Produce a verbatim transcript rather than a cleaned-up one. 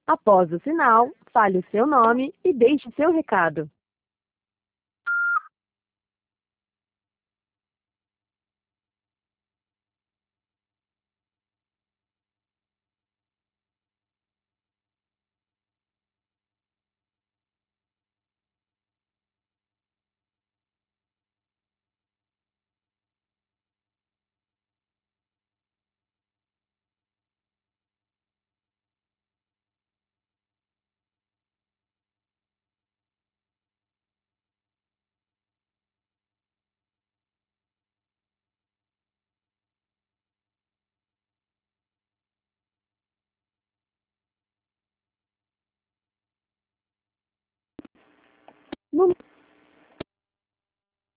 Após o sinal, fale o seu nome e deixe seu recado. No